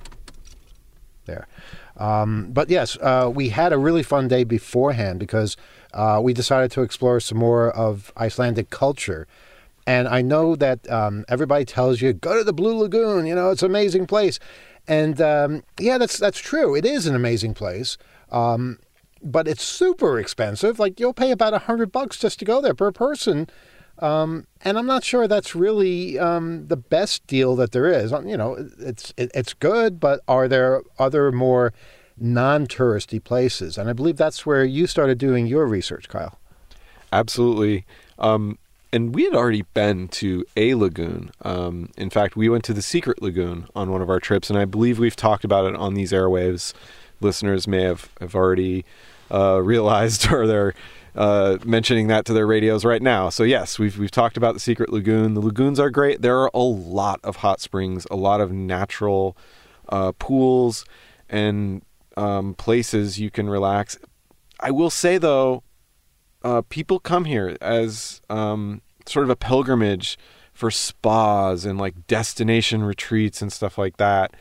There. Um, but yes, uh, we had a really fun day beforehand because uh, we decided to explore some more of Icelandic culture. And I know that um, everybody tells you, go to the Blue Lagoon, you know, it's an amazing place. And um, yeah, that's that's true. It is an amazing place. Um, but it's super expensive. Like you'll pay about a hundred bucks just to go there per person. Um, and I'm not sure that's really um, the best deal that there is. You know, it's it, it's good, but are there other more non-touristy places? And I believe that's where you started doing your research, Kyle. Absolutely. Um, and we had already been to a lagoon. Um, in fact, we went to the Secret Lagoon on one of our trips, and I believe we've talked about it on these airwaves. Listeners may have, have already uh, realized or they're uh, mentioning that to their radios right now. So yes, we've we've talked about the Secret Lagoon. The lagoons are great. There are a lot of hot springs, a lot of natural uh, pools and um, places you can relax. I will say though, uh, people come here as um, sort of a pilgrimage for spas and like destination retreats and stuff like that.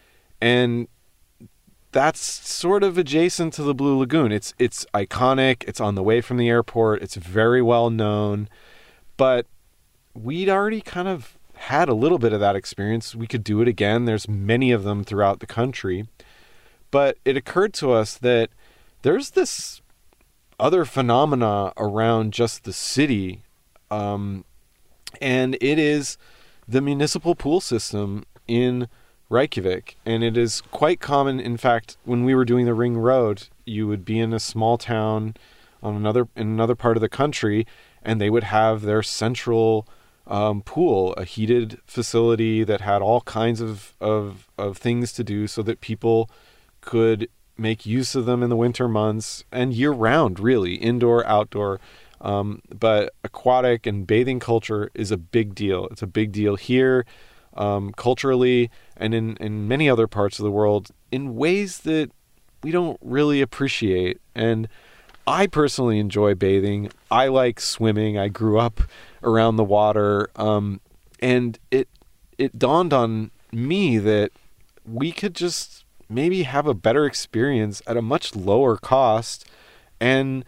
And that's sort of adjacent to the Blue Lagoon. It's it's iconic. It's on the way from the airport. It's very well known. But we'd already kind of had a little bit of that experience. We could do it again. There's many of them throughout the country. But it occurred to us that there's this other phenomena around just the city. Um, and it is the municipal pool system in Reykjavik, and it is quite common. In fact, when we were doing the Ring Road, you would be in a small town on another in another part of the country, and they would have their central um, pool, a heated facility that had all kinds of, of of things to do, so that people could make use of them in the winter months and year round, really, indoor, outdoor. Um, but aquatic and bathing culture is a big deal. It's a big deal here. Um, culturally and in, in many other parts of the world in ways that we don't really appreciate. And I personally enjoy bathing. I like swimming. I grew up around the water. Um, and it, it dawned on me that we could just maybe have a better experience at a much lower cost and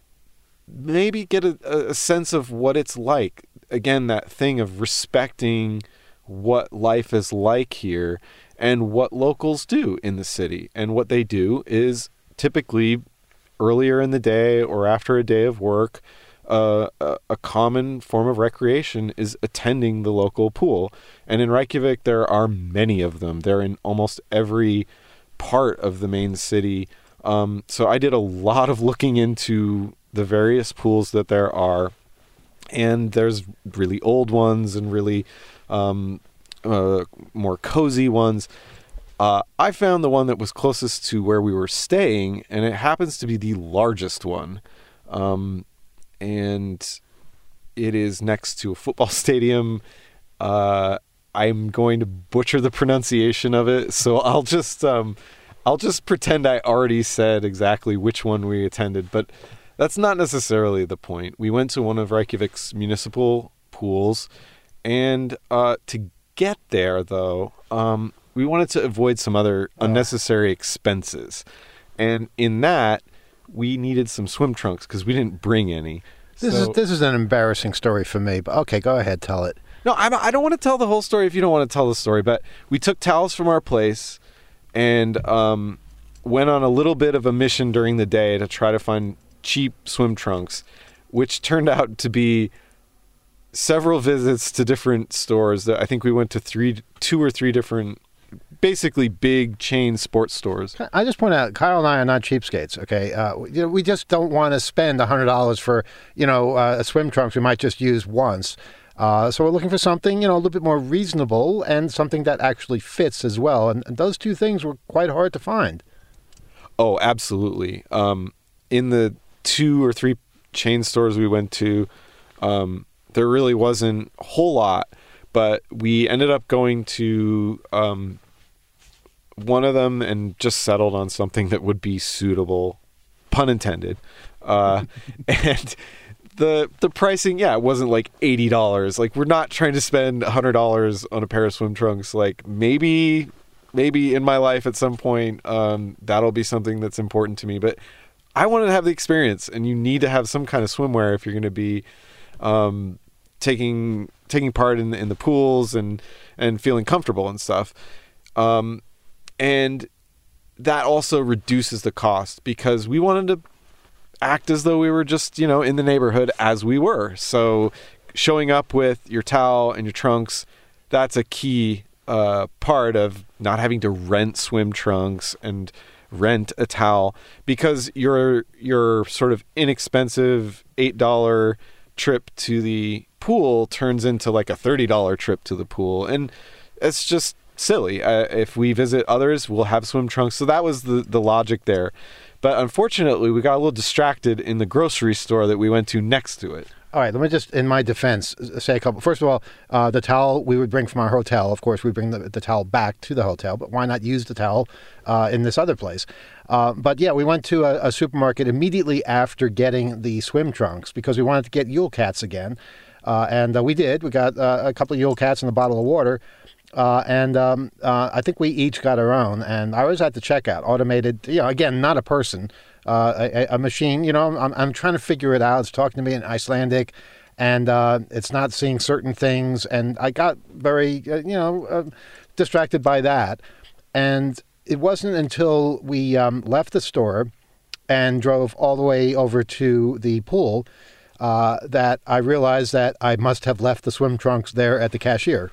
maybe get a, a sense of what it's like. Again, that thing of respecting what life is like here and what locals do in the city. And what they do is typically earlier in the day or after a day of work, uh, a, a common form of recreation is attending the local pool. And in Reykjavik, there are many of them. They're in almost every part of the main city. Um, so I did a lot of looking into the various pools that there are. And there's really old ones and really Um, uh, more cozy ones. Uh, I found the one that was closest to where we were staying, and it happens to be the largest one. Um, and it is next to a football stadium. Uh, I'm going to butcher the pronunciation of it, so I'll just um, I'll just pretend I already said exactly which one we attended, but that's not necessarily the point. We went to one of Reykjavik's municipal pools. And uh, to get there, though, um, we wanted to avoid some other unnecessary expenses. And in that, we needed some swim trunks because we didn't bring any. This So- is this is an embarrassing story for me, but okay, go ahead, tell it. No, I, I don't want to tell the whole story if you don't want to tell the story, but we took towels from our place and um, went on a little bit of a mission during the day to try to find cheap swim trunks, which turned out to be several visits to different stores. That I think we went to three, two or three different, basically big chain sports stores. I just point out, Kyle and I are not cheapskates, okay? Uh, you know, we just don't want to spend one hundred dollars for, you know, uh, a swim trunks we might just use once. Uh, so we're looking for something, you know, a little bit more reasonable and something that actually fits as well. And, and those two things were quite hard to find. Oh, absolutely. Um, in the two or three chain stores we went to, um, there really wasn't a whole lot, but we ended up going to um, one of them and just settled on something that would be suitable, pun intended. Uh, and the the pricing, yeah, it wasn't like eighty dollars. Like, we're not trying to spend one hundred dollars on a pair of swim trunks. Like, maybe maybe in my life at some point, um, that'll be something that's important to me. But I wanted to have the experience, and you need to have some kind of swimwear if you're going to be um, taking taking part in the, in the pools and and feeling comfortable and stuff. Um, and that also reduces the cost because we wanted to act as though we were just, you know, in the neighborhood as we were. So showing up with your towel and your trunks, that's a key uh, part of not having to rent swim trunks and rent a towel, because your your sort of inexpensive eight dollar trip to the pool turns into like a thirty dollar trip to the pool. And it's just silly. Uh, if we visit others, we'll have swim trunks. So that was the, the logic there. But unfortunately, we got a little distracted in the grocery store that we went to next to it. All right, let me just, in my defense, say a couple. First of all, uh, the towel we would bring from our hotel, of course, we bring the, the towel back to the hotel, but why not use the towel uh, in this other place? Uh, but yeah, we went to a, a supermarket immediately after getting the swim trunks because we wanted to get Yule Cats again. Uh, and uh, we did. We got uh, a couple of Yule Cats and a bottle of water. Uh, and um, uh, I think we each got our own. And I was at the checkout, automated, you know, again, not a person, uh, a, a machine. You know, I'm, I'm trying to figure it out. It's talking to me in Icelandic, and uh, it's not seeing certain things. And I got very, uh, you know, uh, distracted by that. And it wasn't until we um, left the store and drove all the way over to the pool uh, that I realized that I must have left the swim trunks there at the cashier.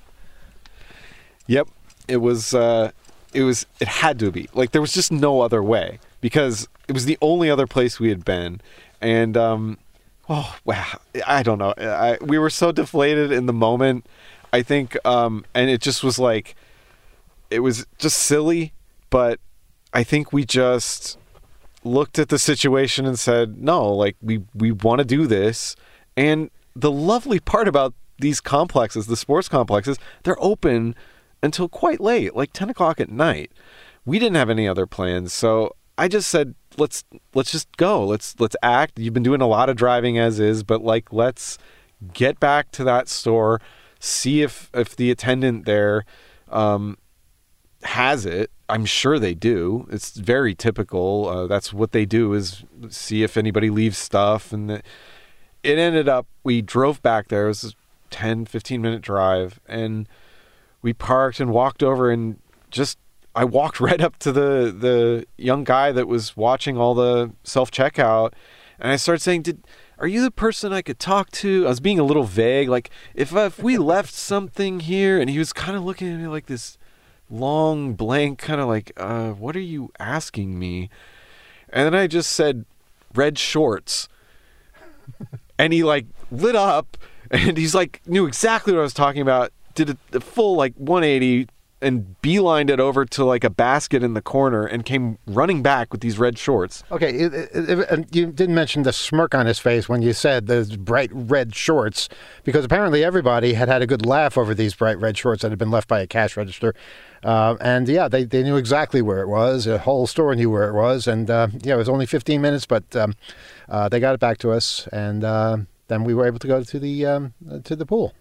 Yep. It was, uh, it was, it had to be. Like, there was just no other way because it was the only other place we had been. And, um, oh, wow. I don't know. I, we were so deflated in the moment, I think. Um, and it just was like, it was just silly, but I think we just looked at the situation and said, no, like, we, we want to do this. And the lovely part about these complexes, the sports complexes, they're open until quite late, like ten o'clock at night. We didn't have any other plans, so I just said, let's let's just go. Let's let's act. You've been doing a lot of driving as is, but like, let's get back to that store, see if if the attendant there um, has it. I'm sure they do. It's very typical. Uh, that's what they do, is see if anybody leaves stuff. And the, it ended up, we drove back there. It was a ten, fifteen minute drive, and we parked and walked over and just, I walked right up to the, the young guy that was watching all the self-checkout. And I started saying, "Did, are you the person I could talk to?" I was being a little vague. Like, if, uh, if we left something here, and he was kind of looking at me like this long blank, kind of like, uh, what are you asking me? And then I just said, red shorts. And he like lit up, and he's like, knew exactly what I was talking about. Did a, a full like one eighty and beelined it over to like a basket in the corner and came running back with these red shorts. Okay, it, it, it, and you didn't mention the smirk on his face when you said those bright red shorts, because apparently everybody had had a good laugh over these bright red shorts that had been left by a cash register. Uh, and yeah, they, they knew exactly where it was. The whole store knew where it was. And uh, yeah, it was only fifteen minutes, but um, uh, they got it back to us. And uh, then we were able to go to the um, to the pool.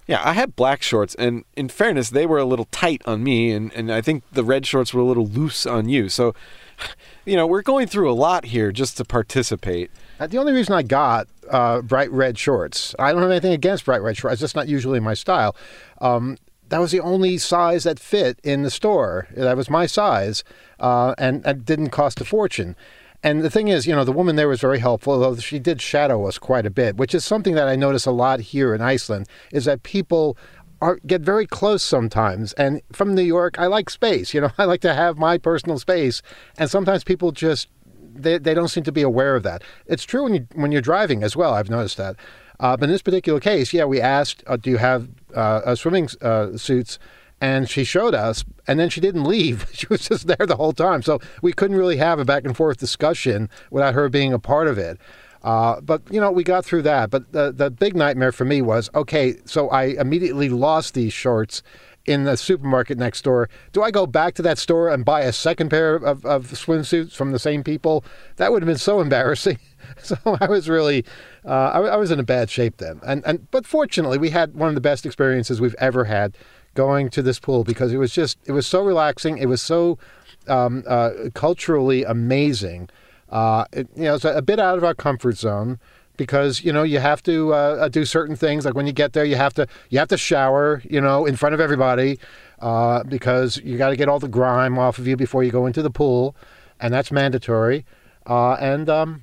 Yeah, I had black shorts, and in fairness, they were a little tight on me, and, and I think the red shorts were a little loose on you. So, you know, we're going through a lot here just to participate. Uh, the only reason I got uh, bright red shorts, I don't have anything against bright red shorts, it's just not usually my style. Um, that was the only size that fit in the store. That was my size, uh, and it didn't cost a fortune. And the thing is, you know, the woman there was very helpful, although she did shadow us quite a bit, which is something that I notice a lot here in Iceland, is that people are get very close sometimes. And from New York, I like space. You know, I like to have my personal space. And sometimes people just, they, they don't seem to be aware of that. It's true when, you, when you're driving as well. I've noticed that. Uh, but in this particular case, yeah, we asked, uh, do you have uh, uh, swimming uh, suits? And she showed us, and then she didn't leave. She was just there the whole time. So we couldn't really have a back and forth discussion without her being a part of it. Uh, but, you know, we got through that. But the, the big nightmare for me was, okay, so I immediately lost these shorts in the supermarket next door. Do I go back to that store and buy a second pair of, of swimsuits from the same people? That would have been so embarrassing. So I was really, uh, I, I was in a bad shape then. And, and But fortunately, we had one of the best experiences we've ever had going to this pool, because it was just, it was so relaxing. It was so um, uh, culturally amazing. Uh, it, you know, it's a, a bit out of our comfort zone because, you know, you have to uh, do certain things. Like when you get there, you have to, you have to shower, you know, in front of everybody uh, because you got to get all the grime off of you before you go into the pool. And that's mandatory. Uh, and, um,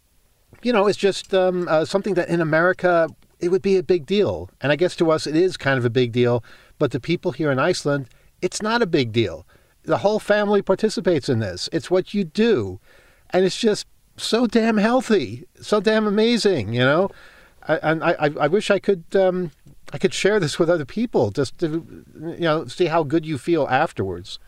you know, it's just um, uh, something that in America, it would be a big deal. And I guess to us, it is kind of a big deal. But to people here in Iceland, it's not a big deal. The whole family participates in this. It's what you do. And it's just so damn healthy, so damn amazing, you know? I, and I, I wish I could um, I could share this with other people just to, you know, see how good you feel afterwards.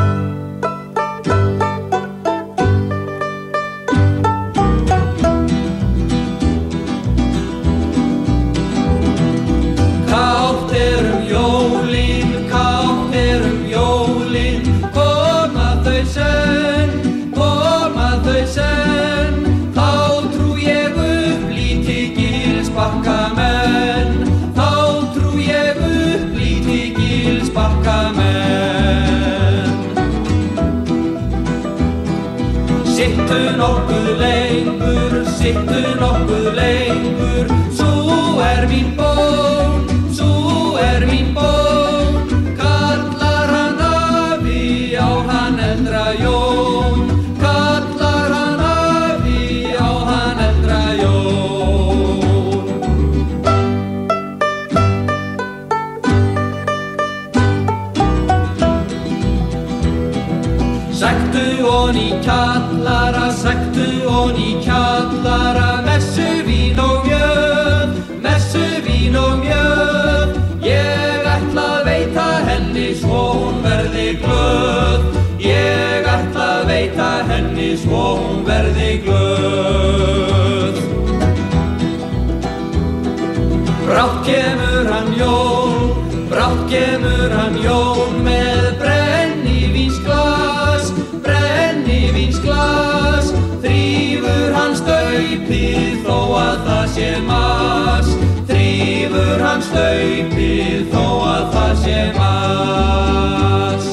Sittu nokkuð lengur, sittu nokkuð lengur, sú er mín bón, sú er mín bón, kallar hann afi á hann eldra Jón, kallar hann afi á hann eldra Jón. Sæktu hon í kjallara, sæktu hon í kjallara, messuvín og mjöð, messuvín og mjöð. Ég ætla að veita henni svo hún verði glöð, ég ætla að veita henni svo hún verði glöð. Brátt kemur hann Jón, brátt kemur hann Jón með brennivínsglas, brennivínsglas. Þrífur hann staupið þó að það sé mas, þrífur hann staupið þó að það sé mas.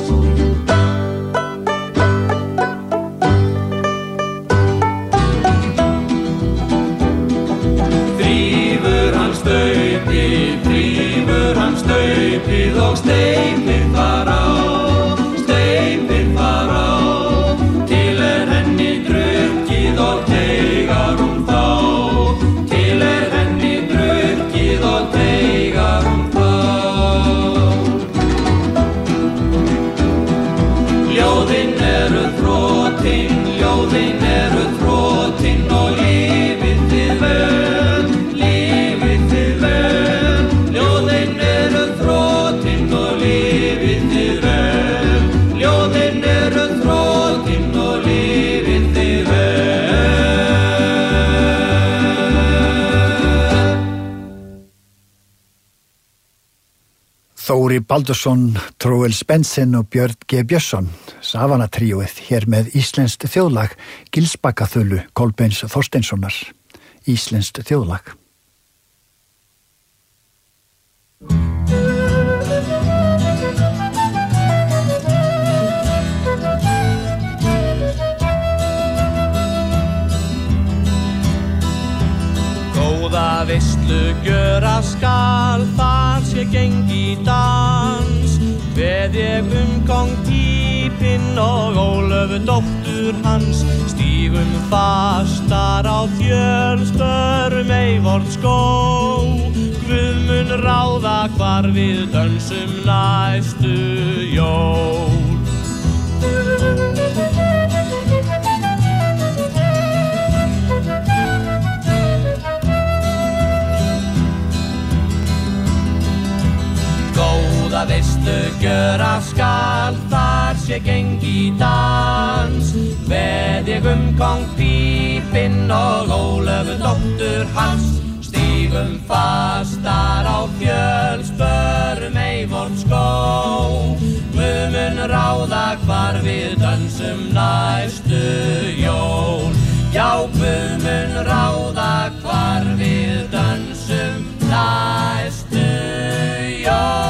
Þrífur hann staupið, þrífur hann staupið og steypir þar á, steypir þar á, til er henni drukkið og teygar hún þá, til er henni drukkið og teygar hún þá. Ljóðin eru þrotin, ljóðin eru þrotin og lífið þið vel, lífið þið vel. Ljóðin eru þrotin og lífið þið vel, ljóðin eru þrotin og lífið þið vel. Þóri Baldursson, Troels Bensen og Björn G. Björnsson, Savana-tríóið hér með íslenskt þjóðlag, Gilsbakkaþulu Kolbeins Þorsteinssonar, íslenskt þjóðlag. skal þar sé gengi dans Veð ég um kóng Pípinn og Ólöfu dóttur hans Stígum fastar á fjölstörum Eyvortskó Guð mun ráða hvar við dönsum næstu jól Góða veistu gjöra skal þar sé gengi dans Veð ég um kóng Pípinn og Ólöfu dóttur hans Stígum fastar á fjölsbörum Eyvortskó Guð mun ráða hvar við dönsum næstu jól Já, Guð mun ráða hvar við dönsum næstu jól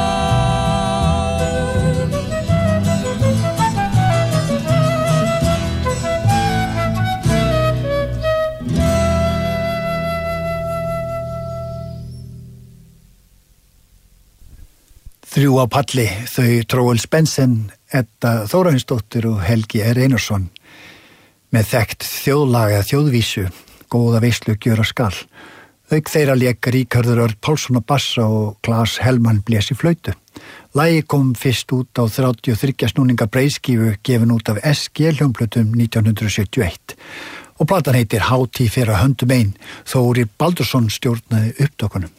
Þrjú á palli, þau Tróels Bensen, Edda Þórarinsdóttir og Helgi R. Einarsson með þekkt þjóðlaga þjóðvísu, góða veislu gjöra skal. Auk þeirra lék Ríkharður Örn Pálsson á bassa og Klas Hellmann blés í flautu. Lagið kom fyrst út á þrjátíu og þrjú snúninga breiðskífu gefin út af S G hljómplötum nítján hundruð sjötíu og eitt. Og platan heitir Hátíð fyrir höndum ein, Þórir Baldursson stjórnaði upptökunum.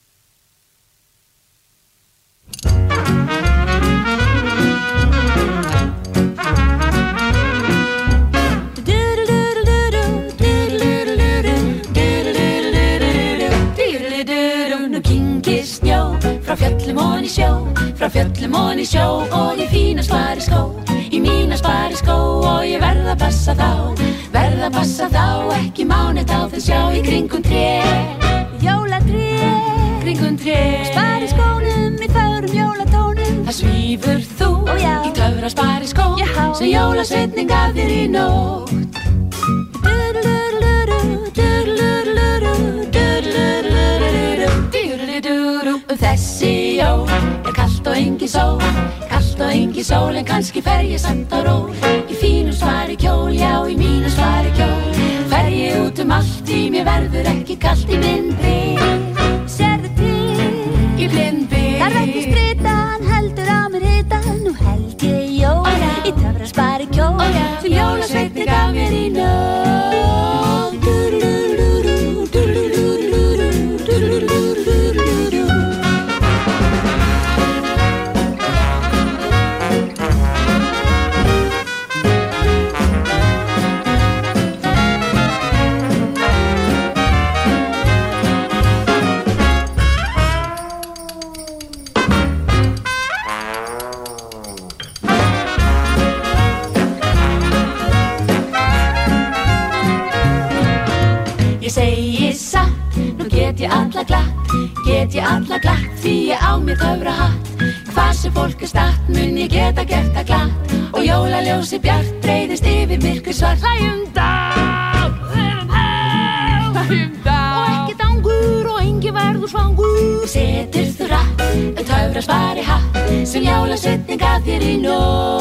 Nú kyngir snjó frá fjöllum ofan í sjó, frá fjöllum ofan í sjó og ég fína spari skó, í mína spari skó og ég verð að passa þá, verð að passa þá, ekki mánuð á þess sjá í kringum tré, jólatré, kringum tré, spari skónum í förum jólatónum, það svífur þú oh, í töfra spari skó, sem jólasveitning gaf þér í nótt. Þessi jól er kalt og engin sól, kalt og engin sól en kannski fer ég samt á ról, í fínum svari kjól, já í mínum svari kjól, fer ég út um allt í mér verður ekki kalt í minn bíl, sérðu til, í blindbíl, þarf ekki strita, hann heldur á mér hita, nú held ég jól, oh, ja. Í töfra spari kjól, oh, ja. Sem jólasveitni gaf mér í nótt. Get ég alla glatt, get ég alla glatt því ég á mér töfra hatt. Hvað sem fólk er statt mun ég geta gert það glatt og jólaljósi bjart breiðist yfir myrkur svart. Hlæjum þá, hlæjum þá, hlæjum þá og ekki dangur og engin verður svangur. Setur þú ratt, töfra spari hatt sem jólasveitning gaf þér í nótt.